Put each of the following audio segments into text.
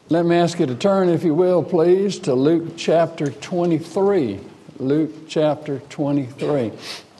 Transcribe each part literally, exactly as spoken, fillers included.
Let me ask you to turn, if you will, please, to Luke chapter twenty-three. Luke chapter twenty-three.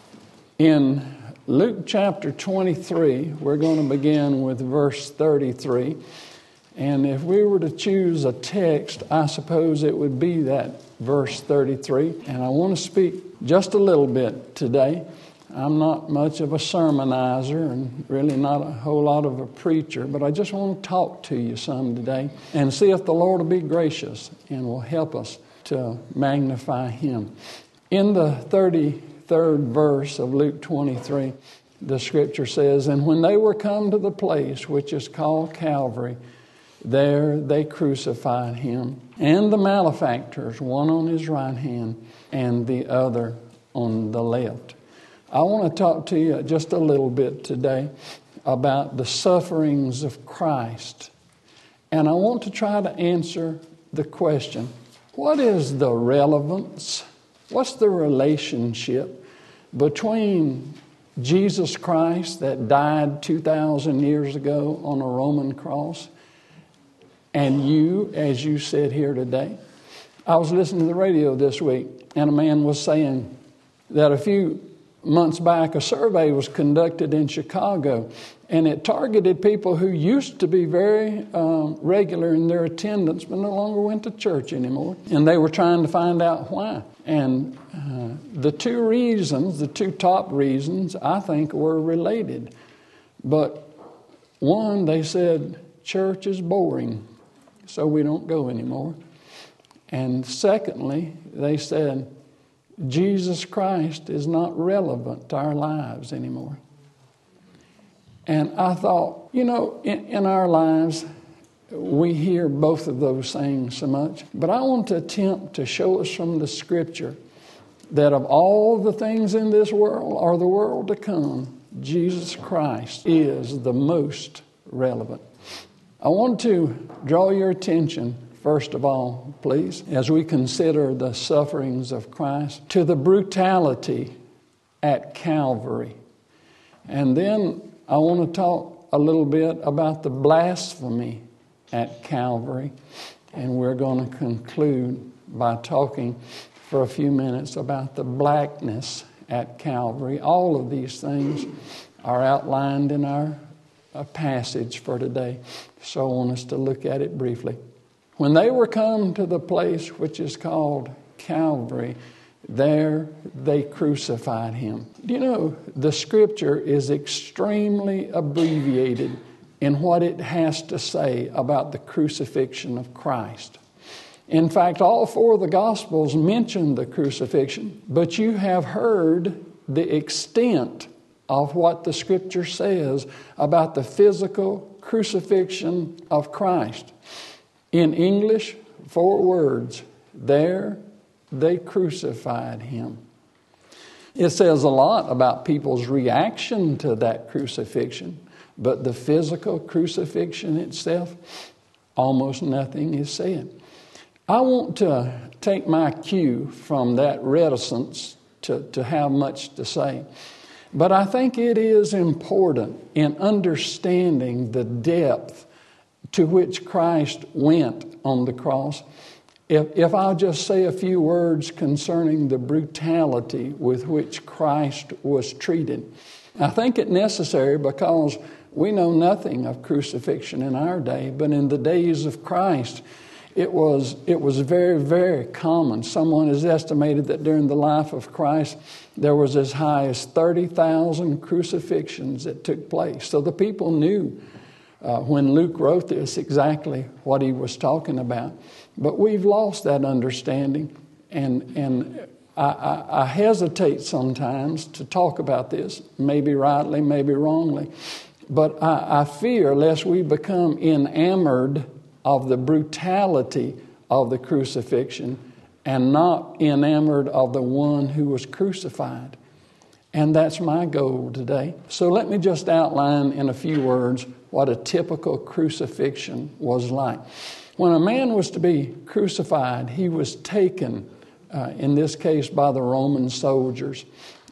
In Luke chapter twenty-three, we're going to begin with verse thirty-three. And if we were to choose a text, I suppose it would be that verse thirty-three. And I want to speak just a little bit today. I'm not much of a sermonizer and really not a whole lot of a preacher, but I just want to talk to you some today and see if the Lord will be gracious and will help us to magnify Him. In the thirty-third verse of Luke twenty-three, the scripture says, "And when they were come to the place which is called Calvary, there they crucified Him, and the malefactors, one on His right hand and the other on the left." I want to talk to you just a little bit today about the sufferings of Christ. And I want to try to answer the question, what is the relevance, what's the relationship between Jesus Christ that died two thousand years ago on a Roman cross and you as you sit here today? I was listening to the radio this week, and a man was saying that a few months back, a survey was conducted in Chicago, and it targeted people who used to be very um, regular in their attendance, but no longer went to church anymore. And they were trying to find out why. And uh, the two reasons, the two top reasons, I think were related. But one, they said, church is boring, so we don't go anymore. And secondly, they said, Jesus Christ is not relevant to our lives anymore. And I thought, you know, in, in our lives, we hear both of those things so much. But I want to attempt to show us from the Scripture that of all the things in this world or the world to come, Jesus Christ is the most relevant. I want to draw your attention, first of all, please, as we consider the sufferings of Christ, to the brutality at Calvary. And then I want to talk a little bit about the blasphemy at Calvary. And we're going to conclude by talking for a few minutes about the blackness at Calvary. All of these things are outlined in our uh, passage for today. So I want us to look at it briefly. When they were come to the place which is called Calvary, there they crucified Him. Do you know, the Scripture is extremely abbreviated in what it has to say about the crucifixion of Christ. In fact, all four of the Gospels mention the crucifixion, but you have heard the extent of what the Scripture says about the physical crucifixion of Christ. In English, four words, there they crucified Him. It says a lot about people's reaction to that crucifixion, but the physical crucifixion itself, almost nothing is said. I want to take my cue from that reticence to, to have much to say, but I think it is important in understanding the depth to which Christ went on the cross. If, if I'll just say a few words concerning the brutality with which Christ was treated. I think it necessary because we know nothing of crucifixion in our day, but in the days of Christ, it was, it was very, very common. Someone has estimated that during the life of Christ, there was as high as thirty thousand crucifixions that took place. So the people knew Uh, when Luke wrote this, exactly what he was talking about. But we've lost that understanding, and and I, I, I hesitate sometimes to talk about this, maybe rightly, maybe wrongly. But I, I fear lest we become enamored of the brutality of the crucifixion and not enamored of the one who was crucified. And that's my goal today. So let me just outline in a few words what a typical crucifixion was like. When a man was to be crucified, he was taken, uh, in this case by the Roman soldiers,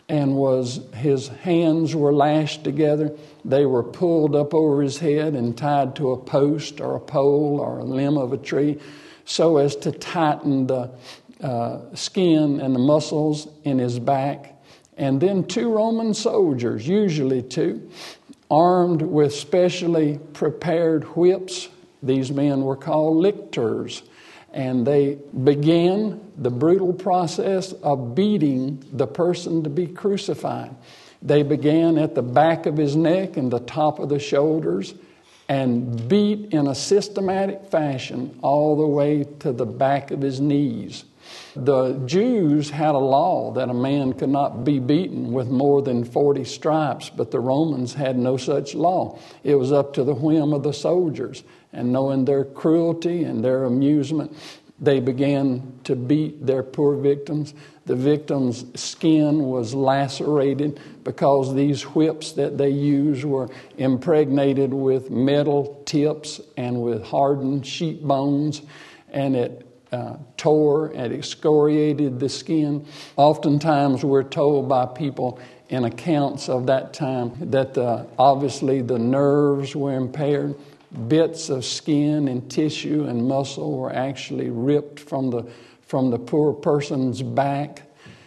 and was his hands were lashed together. They were pulled up over his head and tied to a post or a pole or a limb of a tree so as to tighten the uh, skin and the muscles in his back. And then two Roman soldiers, usually two, armed with specially prepared whips. These men were called lictors. And they began the brutal process of beating the person to be crucified. They began at the back of his neck and the top of the shoulders and beat in a systematic fashion all the way to the back of his knees. The Jews had a law that a man could not be beaten with more than forty stripes, but the Romans had no such law. It was up to the whim of the soldiers. And knowing their cruelty and their amusement, they began to beat their poor victims. The victim's skin was lacerated because these whips that they used were impregnated with metal tips and with hardened sheep bones, and it uh, tore and excoriated the skin. Oftentimes we're told by people in accounts of that time that the, obviously the nerves were impaired. Bits of skin and tissue and muscle were actually ripped from the from the poor person's back.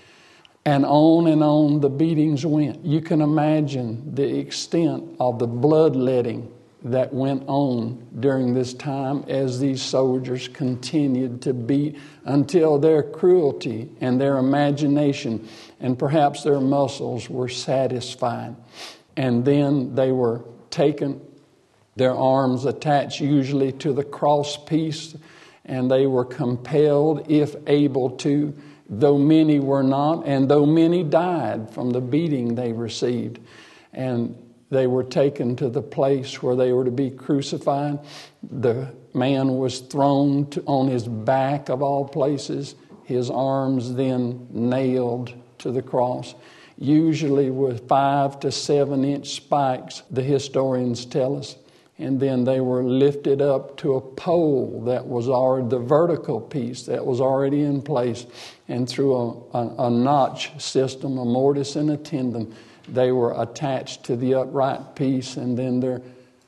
And on and on the beatings went. You can imagine the extent of the bloodletting that went on during this time as these soldiers continued to beat until their cruelty and their imagination and perhaps their muscles were satisfied. And then they were taken, their arms attached usually to the cross piece, and they were compelled, if able to, though many were not, and though many died from the beating they received. And they were taken to the place where they were to be crucified. The man was thrown to, on his back of all places, his arms then nailed to the cross, usually with five to seven inch spikes, the historians tell us. And then they were lifted up to a pole that was already, the vertical piece that was already in place. And through a, a, a notch system, a mortise and a tendon, they were attached to the upright piece. And then their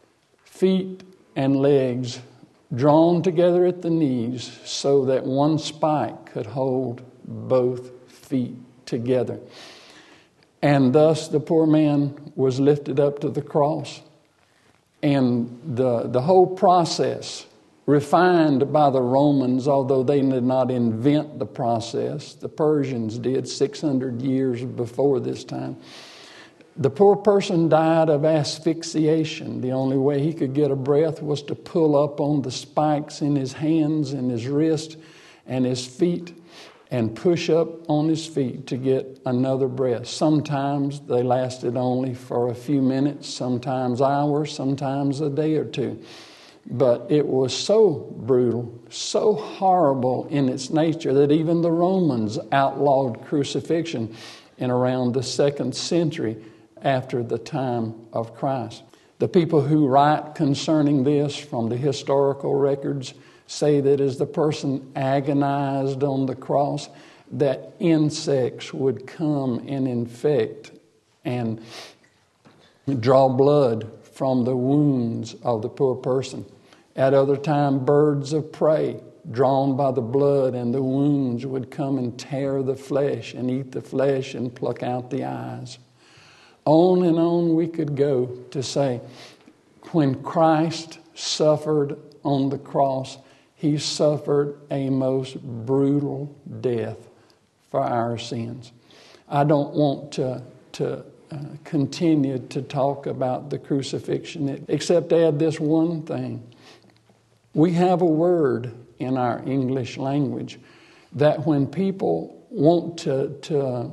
feet and legs drawn together at the knees so that one spike could hold both feet together. And thus the poor man was lifted up to the cross. And the, the whole process, refined by the Romans, although they did not invent the process, the Persians did six hundred years before this time. The poor person died of asphyxiation. The only way he could get a breath was to pull up on the spikes in his hands and his wrist and his feet and push up on his feet to get another breath. Sometimes they lasted only for a few minutes, sometimes hours, sometimes a day or two. But it was so brutal, so horrible in its nature that even the Romans outlawed crucifixion in around the second century after the time of Christ. The people who write concerning this from the historical records say that as the person agonized on the cross, that insects would come and infect and draw blood from the wounds of the poor person. At other times, birds of prey, drawn by the blood and the wounds, would come and tear the flesh and eat the flesh and pluck out the eyes. On and on we could go to say, when Christ suffered on the cross, He suffered a most brutal death for our sins. I don't want to, to uh, continue to talk about the crucifixion, except add this one thing. We have a word in our English language that when people want to, to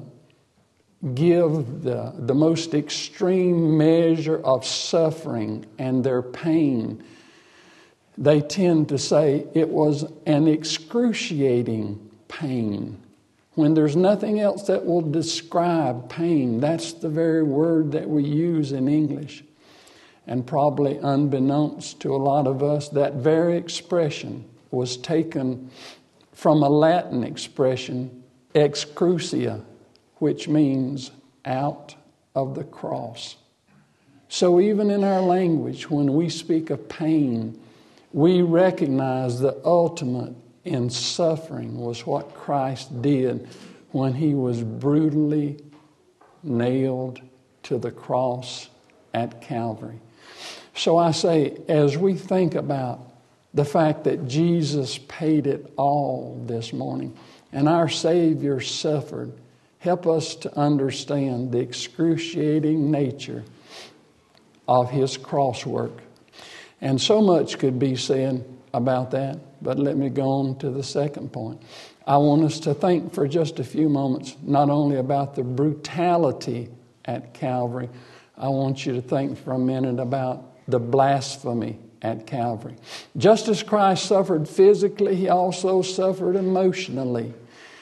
give the, the most extreme measure of suffering and their pain, they tend to say it was an excruciating pain. When there's nothing else that will describe pain, that's the very word that we use in English. And probably unbeknownst to a lot of us, that very expression was taken from a Latin expression, excrucia, which means out of the cross. So even in our language, when we speak of pain, we recognize the ultimate in suffering was what Christ did when he was brutally nailed to the cross at Calvary. So I say, as we think about the fact that Jesus paid it all this morning and our Savior suffered, help us to understand the excruciating nature of his cross work. And so much could be said about that, but let me go on to the second point. I want us to think for just a few moments, not only about the brutality at Calvary, I want you to think for a minute about the blasphemy at Calvary. Just as Christ suffered physically, he also suffered emotionally.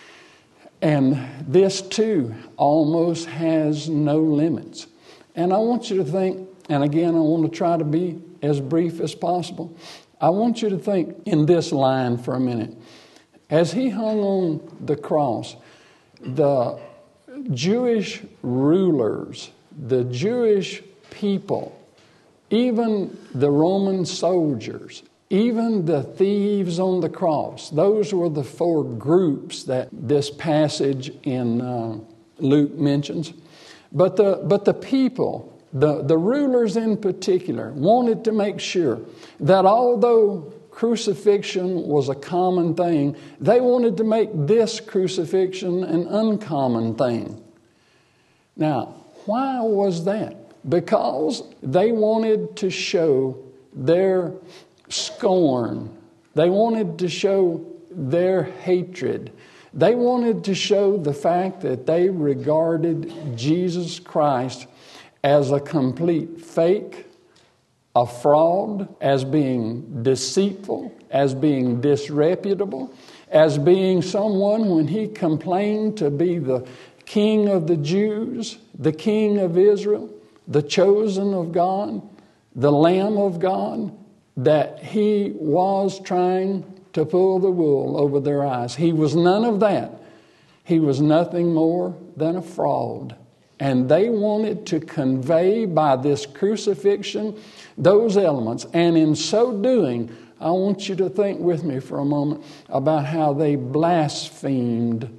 And this too almost has no limits. And I want you to think, and again, I want to try to be as brief as possible. I want you to think in this line for a minute. As he hung on the cross, the Jewish rulers, the Jewish people, even the Roman soldiers, even the thieves on the cross, those were the four groups that this passage in uh, Luke mentions. But the, but the people, the, the rulers in particular, wanted to make sure that although crucifixion was a common thing, they wanted to make this crucifixion an uncommon thing. Now, why was that? Because they wanted to show their scorn. They wanted to show their hatred. They wanted to show the fact that they regarded Jesus Christ as a complete fake, a fraud, as being deceitful, as being disreputable, as being someone when he complained to be the King of the Jews, the King of Israel, the chosen of God, the Lamb of God, that he was trying to pull the wool over their eyes. He was none of that. He was nothing more than a fraud. And they wanted to convey by this crucifixion those elements. And in so doing, I want you to think with me for a moment about how they blasphemed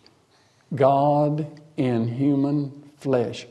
God in human flesh.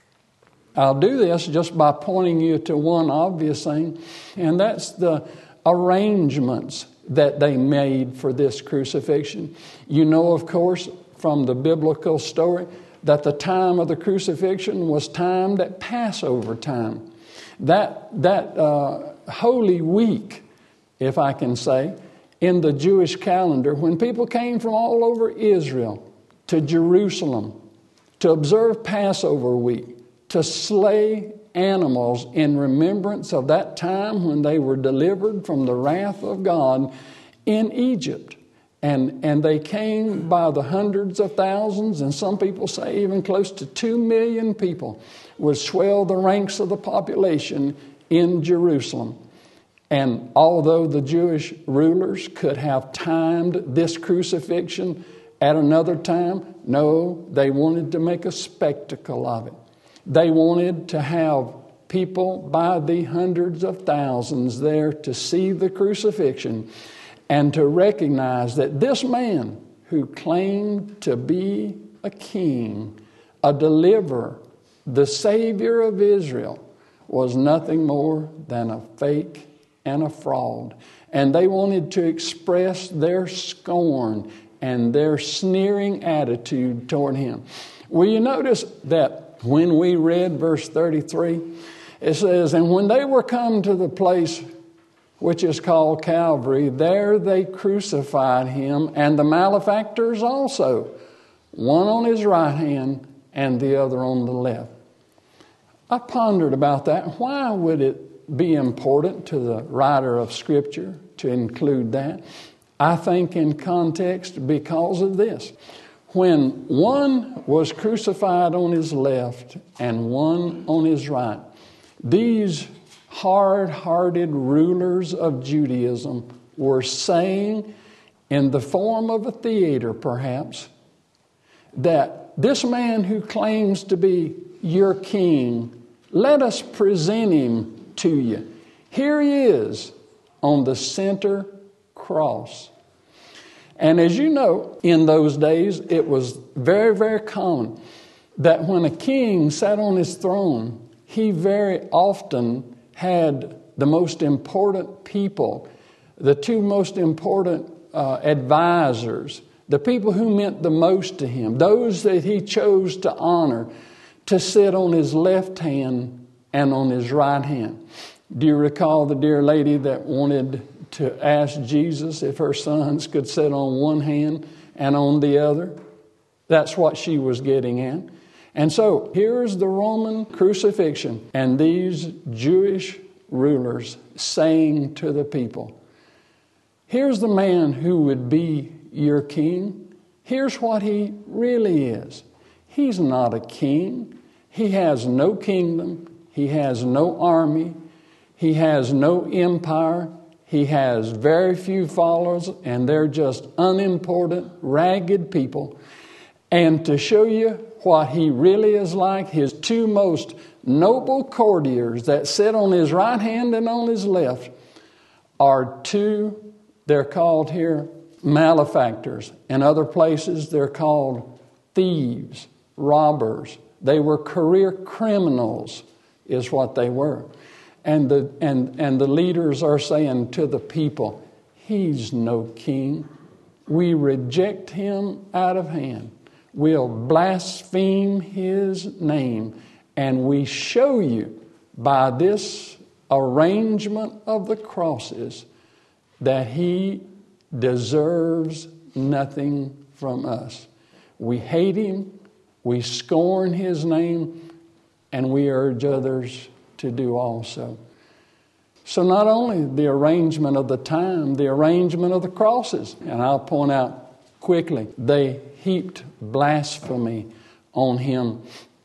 I'll do this just by pointing you to one obvious thing, and that's the arrangements that they made for this crucifixion. You know, of course, from the biblical story, that the time of the crucifixion was timed at Passover time. That, that uh, Holy Week, if I can say, in the Jewish calendar, when people came from all over Israel to Jerusalem to observe Passover week, to slay animals in remembrance of that time when they were delivered from the wrath of God in Egypt. And, and they came by the hundreds of thousands, and some people say even close to two million people would swell the ranks of the population in Jerusalem. And although the Jewish rulers could have timed this crucifixion at another time, no, they wanted to make a spectacle of it. They wanted to have people by the hundreds of thousands there to see the crucifixion and to recognize that this man who claimed to be a king, a deliverer, the Savior of Israel, was nothing more than a fake and a fraud. And they wanted to express their scorn and their sneering attitude toward him. Will you notice that when we read verse thirty-three, it says, "And when they were come to the place which is called Calvary, there they crucified him, and the malefactors also, one on his right hand and the other on the left." I pondered about that. Why would it be important to the writer of Scripture to include that? I think in context because of this. When one was crucified on his left and one on his right, these hard-hearted rulers of Judaism were saying, in the form of a theater perhaps, that this man who claims to be your king, let us present him to you. Here he is on the center cross. And as you know, in those days, it was very, very common that when a king sat on his throne, he very often had the most important people, the two most important uh, advisors, the people who meant the most to him, those that he chose to honor, to sit on his left hand and on his right hand. Do you recall the dear lady that wanted to ask Jesus if her sons could sit on one hand and on the other? That's what she was getting at. And so here's the Roman crucifixion, and these Jewish rulers saying to the people, here's the man who would be your king. Here's what he really is. He's not a king. He has no kingdom. He has no army. He has no empire. He has very few followers, and they're just unimportant, ragged people. And to show you what he really is like, his two most noble courtiers that sit on his right hand and on his left are two, they're called here malefactors. In other places, they're called thieves, robbers. They were career criminals, is what they were. And the, and, and the leaders are saying to the people, he's no king. We reject him out of hand. We'll blaspheme his name. And we show you by this arrangement of the crosses that he deserves nothing from us. We hate him, we scorn his name, and we urge others to do also. So not only the arrangement of the time, the arrangement of the crosses, and I'll point out quickly, they heaped blasphemy on him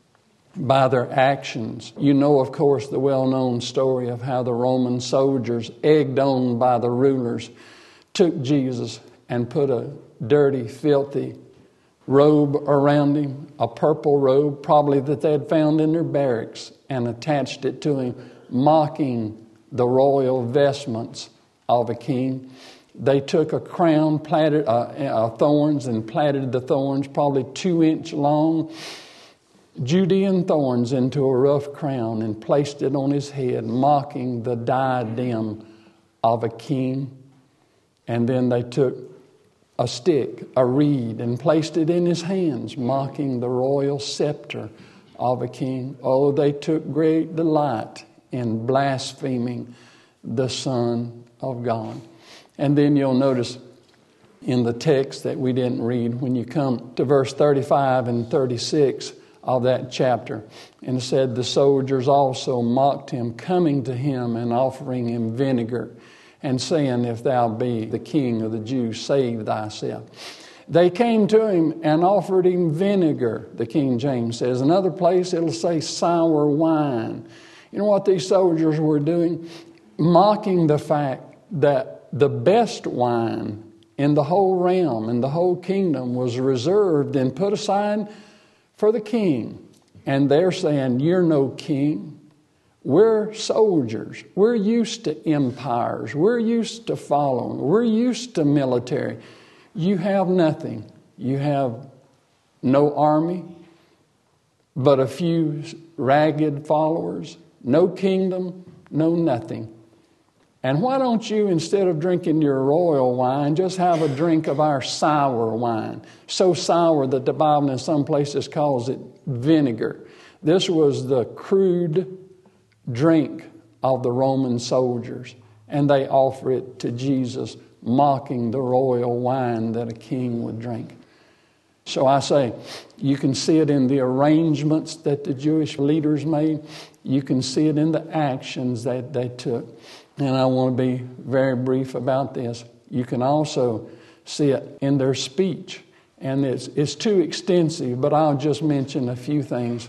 by their actions. You know, of course, the well-known story of how the Roman soldiers, egged on by the rulers, took Jesus and put a dirty, filthy robe around him, a purple robe, probably that they had found in their barracks, and attached it to him, mocking the royal vestments of a king. They took a crown, plaited uh, uh, thorns, and plaited the thorns, probably two inch long, Judean thorns, into a rough crown, and placed it on his head, mocking the diadem of a king. And then they took a stick, a reed, and placed it in his hands, mocking the royal scepter of a king. Oh, they took great delight in blaspheming the Son of God. And then you'll notice in the text that we didn't read, when you come to verse thirty-five and thirty-six of that chapter, and it said, the soldiers also mocked him, coming to him and offering him vinegar, and saying, if thou be the king of the Jews, save thyself. They came to him and offered him vinegar, the King James says. Another place it'll say sour wine. You know what these soldiers were doing? Mocking the fact that the best wine in the whole realm, in the whole kingdom, was reserved and put aside for the king. And they're saying, you're no king. We're soldiers. We're used to empires. We're used to following. We're used to military. You have nothing. You have no army, but a few ragged followers, no kingdom, no nothing. And why don't you, instead of drinking your royal wine, just have a drink of our sour wine? So sour that the Bible in some places calls it vinegar. This was the crude drink of the Roman soldiers, and they offer it to Jesus, mocking the royal wine that a king would drink. So I say, you can see it in the arrangements that the Jewish leaders made. You can see it in the actions that they took. And I want to be very brief about this. You can also see it in their speech. And it's, it's too extensive, but I'll just mention a few things.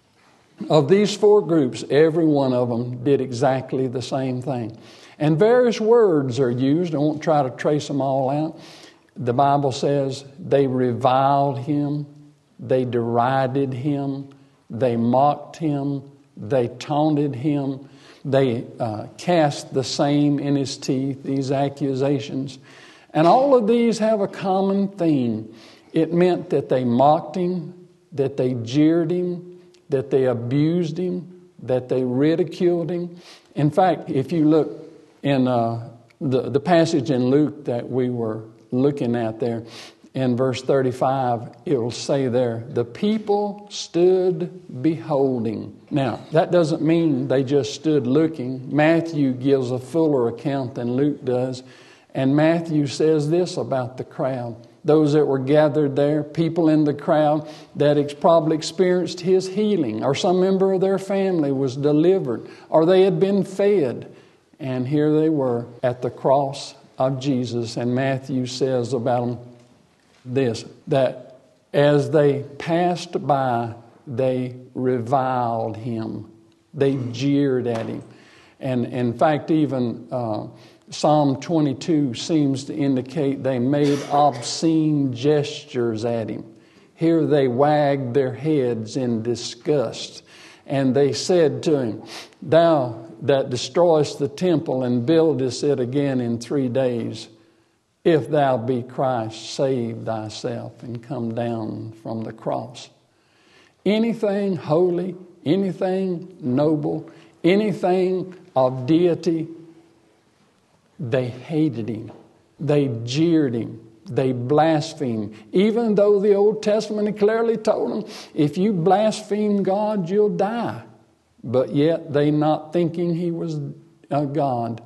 Of these four groups, every one of them did exactly the same thing. And various words are used. I won't try to trace them all out. The Bible says they reviled him. They derided him. They mocked him. They taunted him. They uh, cast the same in his teeth, these accusations. And all of these have a common theme. It meant that they mocked him, that they jeered him, that they abused him, that they ridiculed him. In fact, if you look in uh, the, the passage in Luke that we were looking at there, in verse thirty-five, it will say there, the people stood beholding. Now, that doesn't mean they just stood looking. Matthew gives a fuller account than Luke does. And Matthew says this about the crowd. Those that were gathered there, people in the crowd that ex- probably experienced his healing, or some member of their family was delivered, or they had been fed. And here they were at the cross of Jesus. And Matthew says about them this, that as they passed by, they reviled him. They jeered at him. And in fact, even uh, Psalm twenty-two seems to indicate they made obscene gestures at him. Here they wagged their heads in disgust. And they said to him, thou that destroyest the temple and buildest it again in three days, if thou be Christ, save thyself and come down from the cross. Anything holy, anything noble, anything of deity, they hated him. They jeered him. They blasphemed. Even though the Old Testament clearly told them, if you blaspheme God, you'll die. But yet they, not thinking he was a God,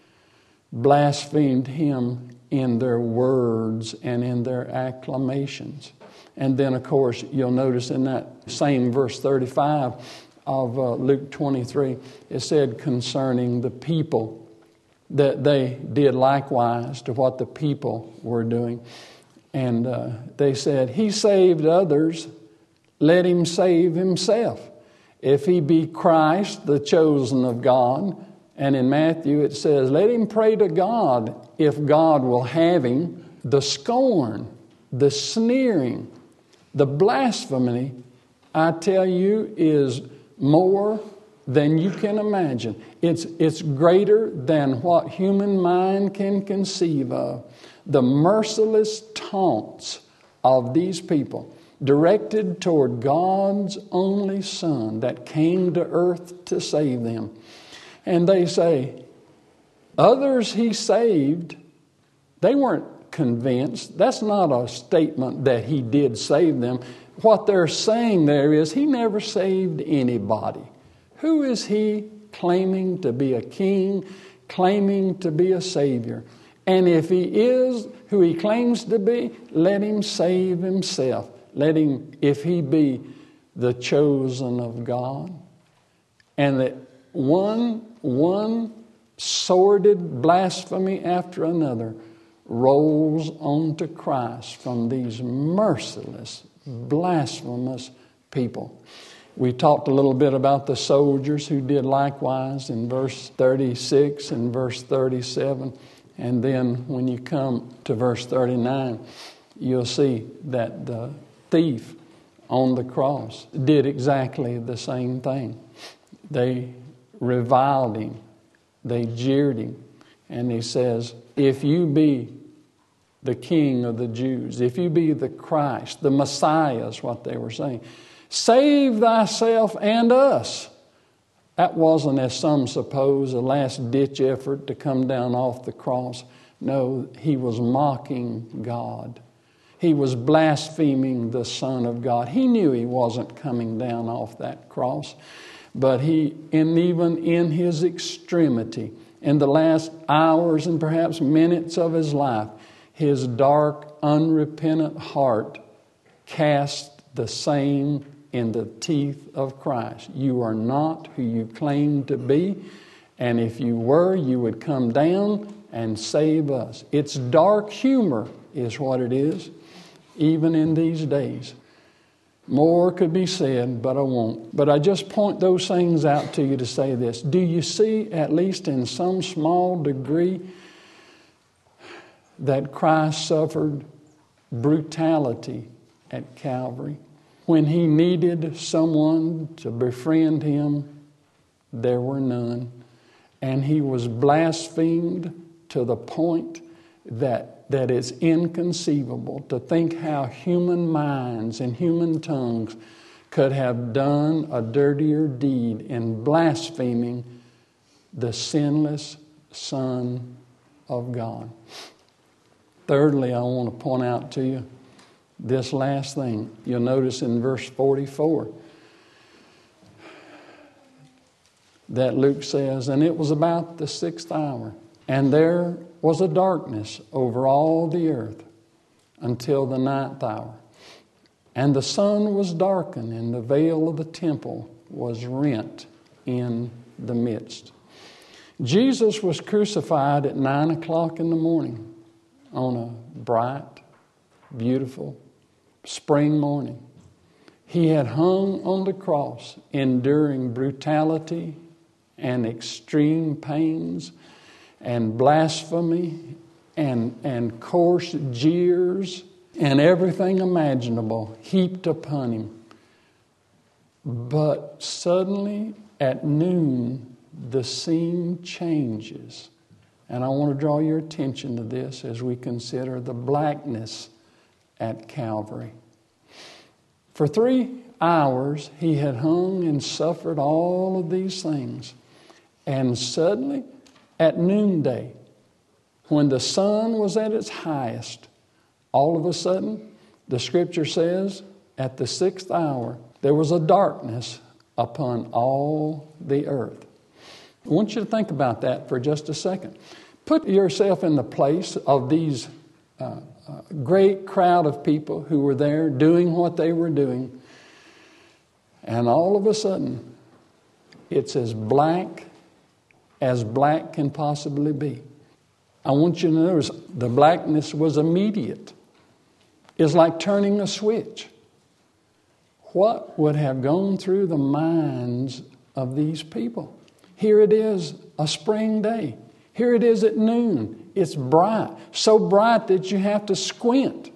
blasphemed him in their words and in their acclamations. And then, of course, you'll notice in that same verse thirty-five of uh, Luke twenty-three, it said concerning the people that they did likewise to what the people were doing. And uh, they said, he saved others, let him save himself. If he be Christ, the chosen of God. And in Matthew it says, let him pray to God if God will have him. The scorn, the sneering, the blasphemy, I tell you, is more than you can imagine. It's, it's greater than what human mind can conceive of. The merciless taunts of these people directed toward God's only Son that came to earth to save them. And they say, others he saved. They weren't convinced. That's not a statement that he did save them. What they're saying there is he never saved anybody. Who is he claiming to be a king, claiming to be a savior? And if he is who he claims to be, let him save himself. Let him, if he be the chosen of God. And that one, one sordid blasphemy after another rolls onto Christ from these merciless, blasphemous people. We talked a little bit about the soldiers who did likewise in verse thirty-six and verse thirty-seven. And then when you come to verse thirty-nine, you'll see that the thief on the cross did exactly the same thing. They reviled him. They jeered him. And he says, if you be the King of the Jews, if you be the Christ, the Messiah is what they were saying, save thyself and us. That wasn't, as some suppose, a last-ditch effort to come down off the cross. No, he was mocking God. He was blaspheming the Son of God. He knew he wasn't coming down off that cross. But he, and even in his extremity, in the last hours and perhaps minutes of his life, his dark, unrepentant heart cast the same in the teeth of Christ. You are not who you claim to be, and if you were, you would come down and save us. It's dark humor is what it is, even in these days. More could be said, but I won't. But I just point those things out to you to say this. Do you see, at least in some small degree, that Christ suffered brutality at Calvary? When he needed someone to befriend him, there were none. And he was blasphemed to the point that, that it's inconceivable to think how human minds and human tongues could have done a dirtier deed in blaspheming the sinless Son of God. Thirdly, I want to point out to you this last thing. You'll notice in verse forty-four that Luke says, "And it was about the sixth hour, and there was a darkness over all the earth until the ninth hour. And the sun was darkened, and the veil of the temple was rent in the midst." Jesus was crucified at nine o'clock in the morning on a bright, beautiful spring morning. He had hung on the cross, enduring brutality and extreme pains and blasphemy and, and coarse jeers and everything imaginable heaped upon him. But suddenly at noon, the scene changes. And I want to draw your attention to this as we consider the blackness at Calvary. For three hours he had hung and suffered all of these things. And suddenly, at noonday, when the sun was at its highest, all of a sudden, the Scripture says, at the sixth hour, there was a darkness upon all the earth. I want you to think about that for just a second. Put yourself in the place of these uh, uh, great crowd of people who were there doing what they were doing. And all of a sudden, it's as black as black can possibly be. I want you to notice the blackness was immediate. It's like turning a switch. What would have gone through the minds of these people? Here it is, a spring day. Here it is at noon. It's bright, so bright that you have to squint.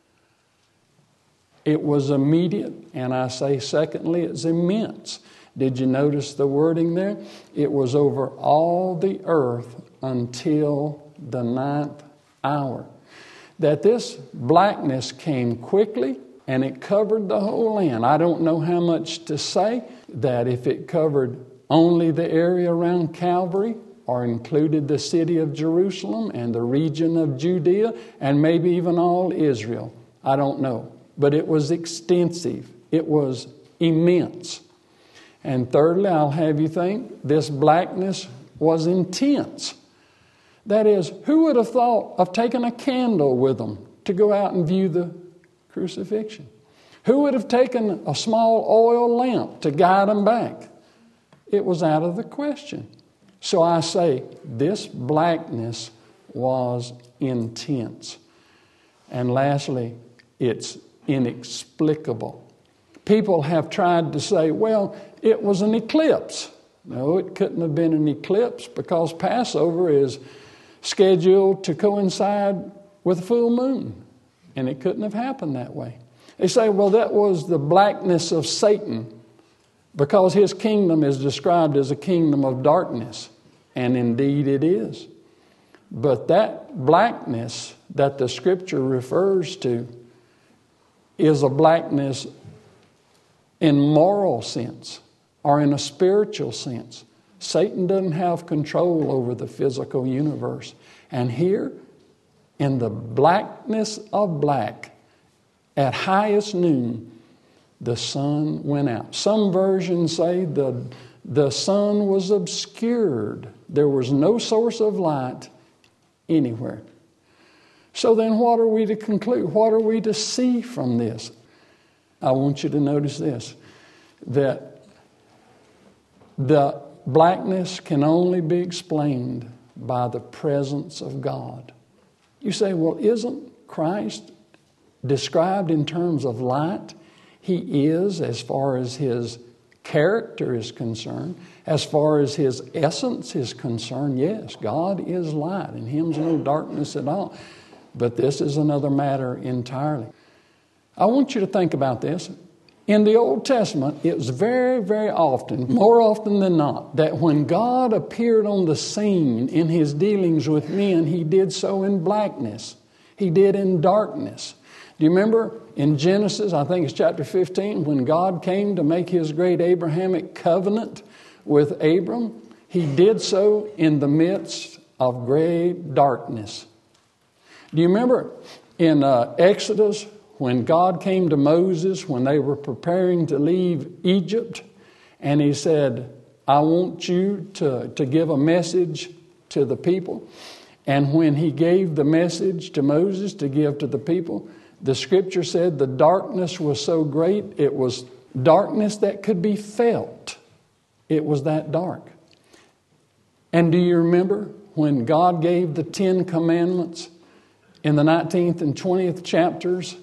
It was immediate, and I say secondly, it's immense. Did you notice the wording there? It was over all the earth until the ninth hour. That this blackness came quickly and it covered the whole land. I don't know how much to say that if it covered only the area around Calvary or included the city of Jerusalem and the region of Judea and maybe even all Israel. I don't know. But it was extensive. It was immense. And thirdly, I'll have you think this blackness was intense. That is, who would have thought of taking a candle with them to go out and view the crucifixion? Who would have taken a small oil lamp to guide them back? It was out of the question. So I say, this blackness was intense. And lastly, it's inexplicable. People have tried to say, well, it was an eclipse. No, it couldn't have been an eclipse because Passover is scheduled to coincide with a full moon. And it couldn't have happened that way. They say, well, that was the blackness of Satan because his kingdom is described as a kingdom of darkness. And indeed it is. But that blackness that the Scripture refers to is a blackness in moral sense or in a spiritual sense. Satan doesn't have control over the physical universe. And here, in the blackness of black, at highest noon, the sun went out. Some versions say the, the sun was obscured. There was no source of light anywhere. So then what are we to conclude? What are we to see from this? I want you to notice this, that the blackness can only be explained by the presence of God. You say, well, isn't Christ described in terms of light? He is, as far as his character is concerned, as far as his essence is concerned. Yes, God is light. In him's no darkness at all. But this is another matter entirely. I want you to think about this. In the Old Testament, it was very, very often, more often than not, that when God appeared on the scene in his dealings with men, he did so in blackness. He did in darkness. Do you remember in Genesis, I think it's chapter fifteen, when God came to make his great Abrahamic covenant with Abram, he did so in the midst of great darkness. Do you remember in uh, Exodus, when God came to Moses, when they were preparing to leave Egypt, and he said, I want you to, to give a message to the people. And when he gave the message to Moses to give to the people, the scripture said the darkness was so great, it was darkness that could be felt. It was that dark. And do you remember when God gave the Ten Commandments in the nineteenth and twentieth chapters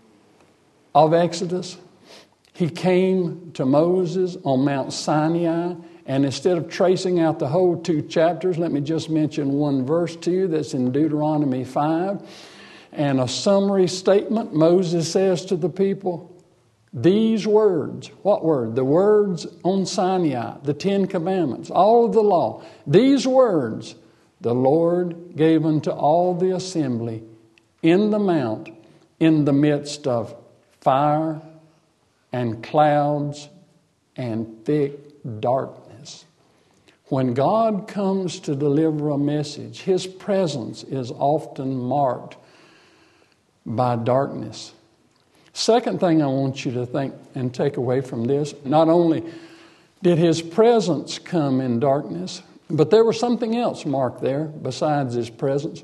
of Exodus? He came to Moses on Mount Sinai, and instead of tracing out the whole two chapters, let me just mention one verse to you that's in Deuteronomy five. And a summary statement, Moses says to the people, these words, what word? The words on Sinai, the Ten Commandments, all of the law. These words the Lord gave unto all the assembly in the mount, in the midst of fire and clouds and thick darkness. When God comes to deliver a message, his presence is often marked by darkness. Second thing I want you to think and take away from this, not only did his presence come in darkness, but there was something else marked there besides his presence,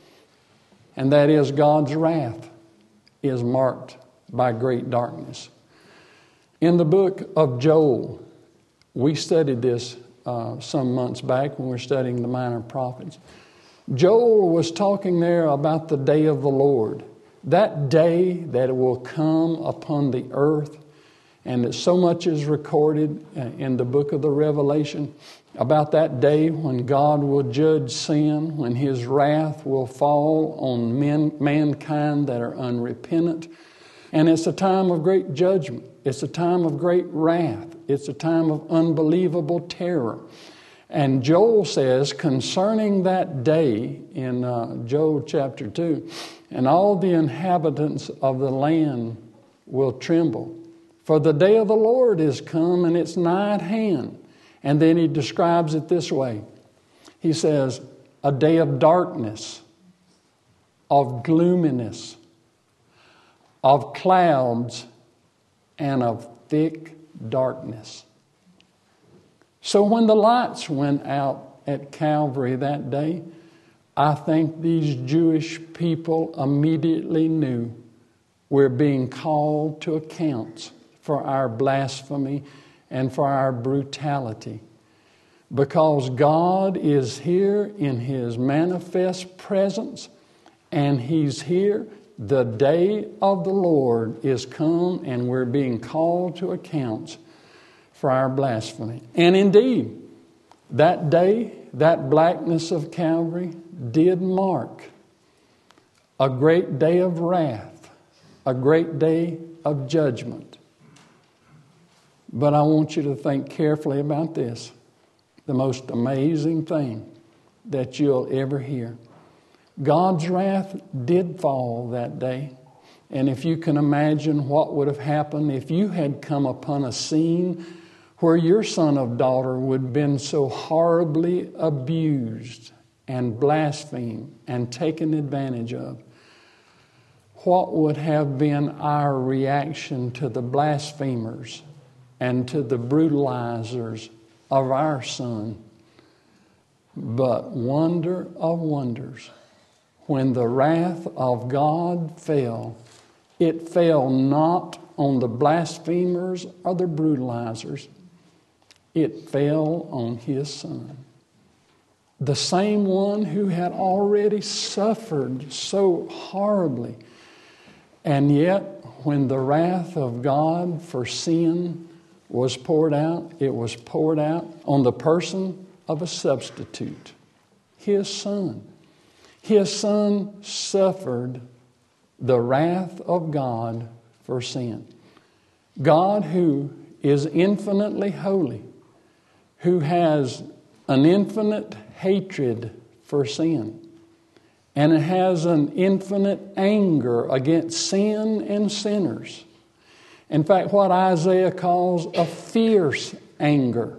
and that is God's wrath is marked by great darkness. In the book of Joel, we studied this uh, some months back when we were studying the minor prophets. Joel was talking there about the day of the Lord, that day that it will come upon the earth, and that so much is recorded in the book of the Revelation about that day when God will judge sin, when his wrath will fall on men, mankind that are unrepentant. And it's a time of great judgment. It's a time of great wrath. It's a time of unbelievable terror. And Joel says concerning that day in uh, Joel chapter two, and all the inhabitants of the land will tremble, for the day of the Lord is come, and it's nigh at hand. And then he describes it this way. He says, a day of darkness, of gloominess, of clouds, and of thick darkness. So when the lights went out at Calvary that day, I think these Jewish people immediately knew we're being called to account for our blasphemy and for our brutality. Because God is here in his manifest presence, and he's here. The day of the Lord is come, and we're being called to account for our blasphemy. And indeed, that day, that blackness of Calvary did mark a great day of wrath, a great day of judgment. But I want you to think carefully about this. The most amazing thing that you'll ever hear. God's wrath did fall that day. And if you can imagine what would have happened if you had come upon a scene where your son or daughter would have been so horribly abused and blasphemed and taken advantage of. What would have been our reaction to the blasphemers and to the brutalizers of our son? But wonder of wonders, when the wrath of God fell, it fell not on the blasphemers or the brutalizers. It fell on his son. The same one who had already suffered so horribly. And yet, when the wrath of God for sin was poured out, it was poured out on the person of a substitute, his son. His son suffered the wrath of God for sin. God, who is infinitely holy, who has an infinite hatred for sin, and it has an infinite anger against sin and sinners. In fact, what Isaiah calls a fierce anger.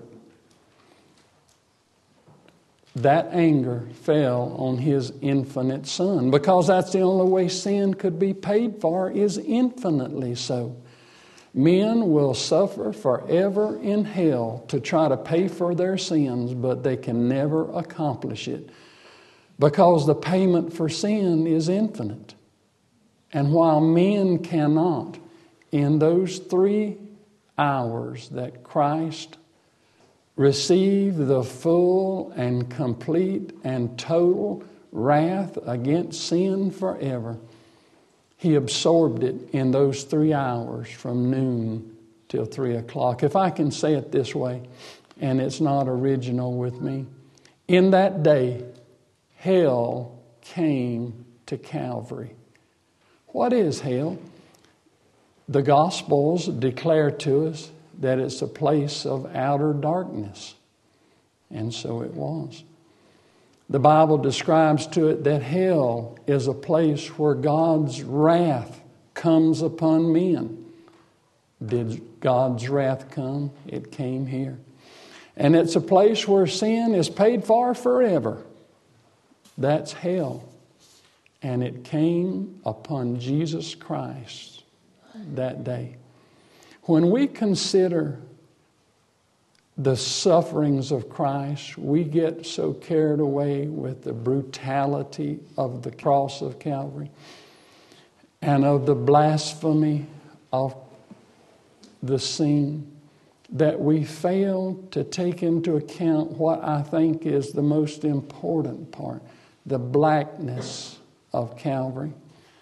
That anger fell on His infinite Son, because that's the only way sin could be paid for, is infinitely so. Men will suffer forever in hell to try to pay for their sins, but they can never accomplish it, because the payment for sin is infinite. And while men cannot, in those three hours that Christ received the full and complete and total wrath against sin forever, He absorbed it in those three hours from noon till three o'clock. If I can say it this way, and it's not original with me, in that day, hell came to Calvary. What is hell? The Gospels declare to us that it's a place of outer darkness. And so it was. The Bible describes to it that hell is a place where God's wrath comes upon men. Did God's wrath come? It came here. And it's a place where sin is paid for forever. That's hell. And it came upon Jesus Christ that day. When we consider the sufferings of Christ, we get so carried away with the brutality of the cross of Calvary and of the blasphemy of the scene that we fail to take into account what I think is the most important part, the blackness of Calvary.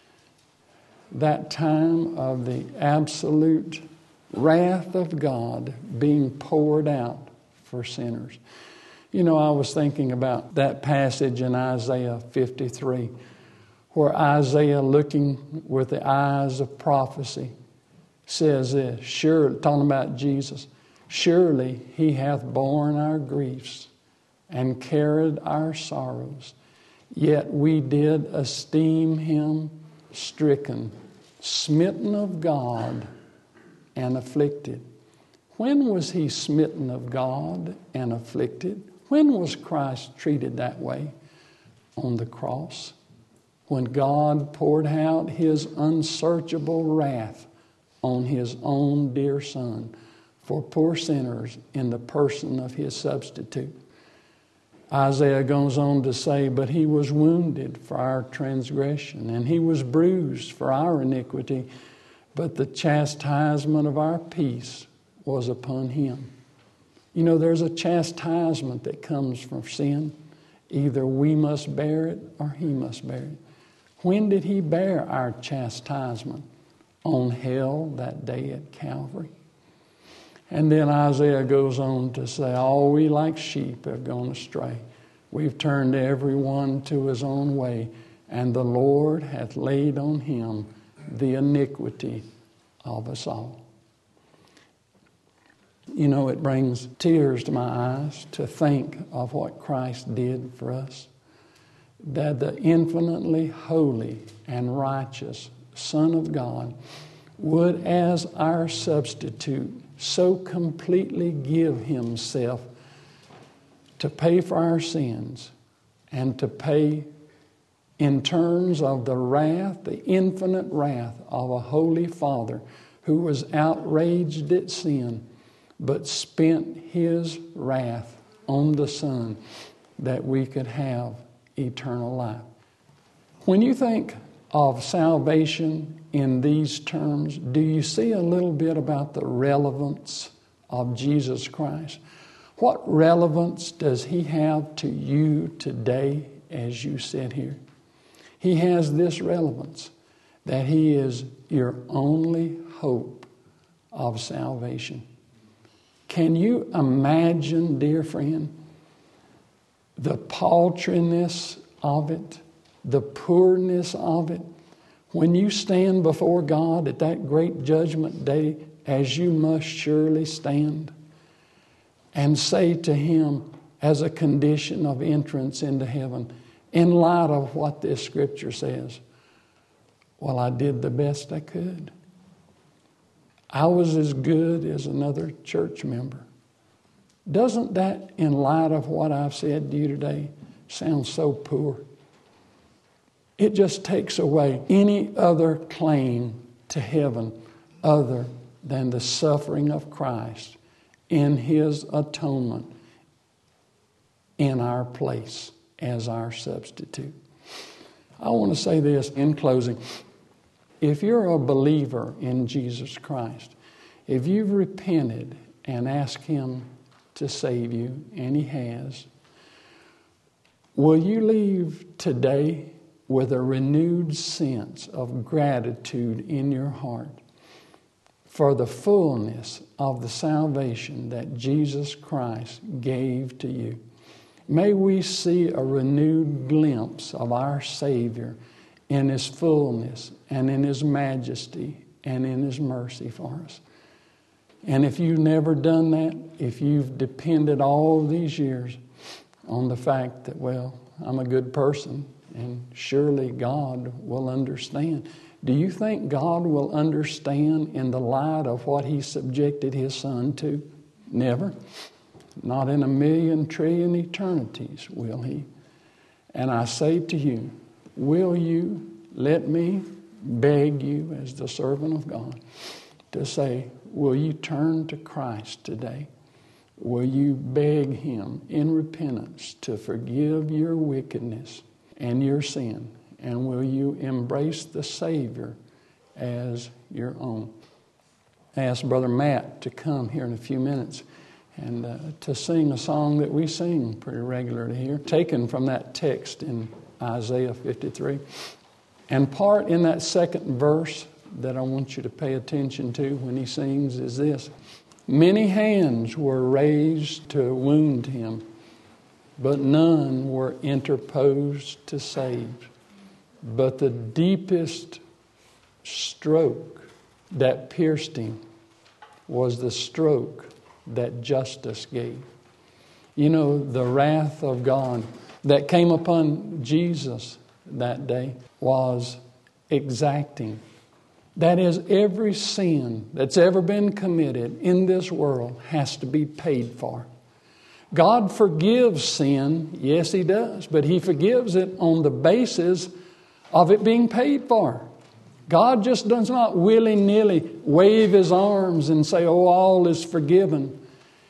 That time of the absolute wrath of God being poured out for sinners. You know, I was thinking about that passage in Isaiah fifty-three, where Isaiah, looking with the eyes of prophecy, says this, sure, talking about Jesus, surely He hath borne our griefs and carried our sorrows, yet we did esteem Him stricken, smitten of God, and afflicted. When was He smitten of God and afflicted? When was Christ treated that way? On the cross. When God poured out His unsearchable wrath on His own dear Son for poor sinners in the person of His substitute. Isaiah goes on to say, but He was wounded for our transgression, and He was bruised for our iniquity, but the chastisement of our peace was upon Him. You know, there's a chastisement that comes from sin. Either we must bear it or He must bear it. When did He bear our chastisement? On hell that day at Calvary. And then Isaiah goes on to say, all we like sheep have gone astray. We've turned every one to his own way, and the Lord hath laid on Him the iniquity of us all. You know, it brings tears to my eyes to think of what Christ did for us. That the infinitely holy and righteous Son of God would, as our substitute, so completely give Himself to pay for our sins and to pay in terms of the wrath, the infinite wrath of a holy Father who was outraged at sin, but spent His wrath on the Son that we could have eternal life. When you think of salvation in these terms, do you see a little bit about the relevance of Jesus Christ? What relevance does He have to you today as you sit here? He has this relevance, that He is your only hope of salvation. Can you imagine, dear friend, the paltriness of it, the poorness of it, when you stand before God at that great judgment day as you must surely stand, and say to him as a condition of entrance into heaven, in light of what this scripture says, well, I did the best I could. I was as good as another church member. Doesn't that, in light of what I've said to you today, sound so poor? It just takes away any other claim to heaven other than the suffering of Christ in his atonement in our place as our substitute. I want to say this in closing. If you're a believer in Jesus Christ, if you've repented and asked him to save you, and he has, will you leave today with a renewed sense of gratitude in your heart for the fullness of the salvation that Jesus Christ gave to you? May we see a renewed glimpse of our Savior in his fullness and in his majesty and in his mercy for us. And if you've never done that, if you've depended all these years on the fact that, well, I'm a good person and surely God will understand. Do you think God will understand in the light of what he subjected his son to? Never. Not in a million trillion eternities will he. And I say to you, will you let me beg you as the servant of God to say, will you turn to Christ today? Will you beg him in repentance to forgive your wickedness and your sin? And will you embrace the Savior as your own? I asked Brother Matt to come here in a few minutes and uh, to sing a song that we sing pretty regularly here, taken from that text in Isaiah fifty-three. And part in that second verse that I want you to pay attention to when he sings is this. Many hands were raised to wound him, but none were interposed to save. But the deepest stroke that pierced him was the stroke that justice gave. You know, the wrath of God that came upon Jesus that day was exacting. That is, every sin that's ever been committed in this world has to be paid for. God forgives sin, yes he does, but he forgives it on the basis of it being paid for. God just does not willy-nilly wave his arms and say, oh, all is forgiven.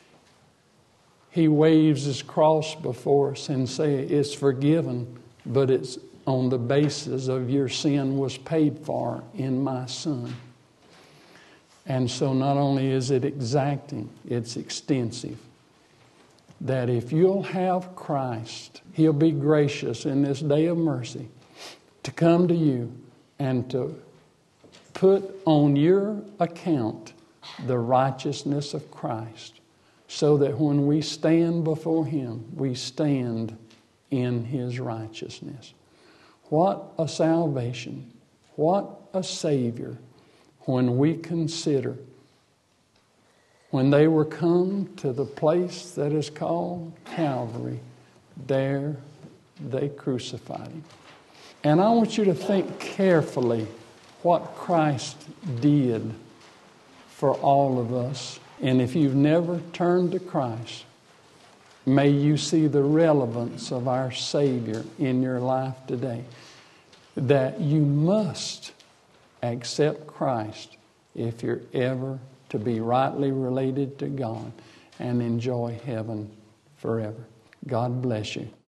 He waves his cross before us and says, it's forgiven, but it's on the basis of your sin was paid for in my Son. And so not only is it exacting, it's extensive. That if you'll have Christ, he'll be gracious in this day of mercy to come to you and to put on your account the righteousness of Christ, so that when we stand before him, we stand in his righteousness. What a salvation, what a Savior, when we consider when they were come to the place that is called Calvary, there they crucified him. And I want you to think carefully what Christ did for all of us. And if you've never turned to Christ, may you see the relevance of our Savior in your life today. That you must accept Christ if you're ever to be rightly related to God and enjoy heaven forever. God bless you.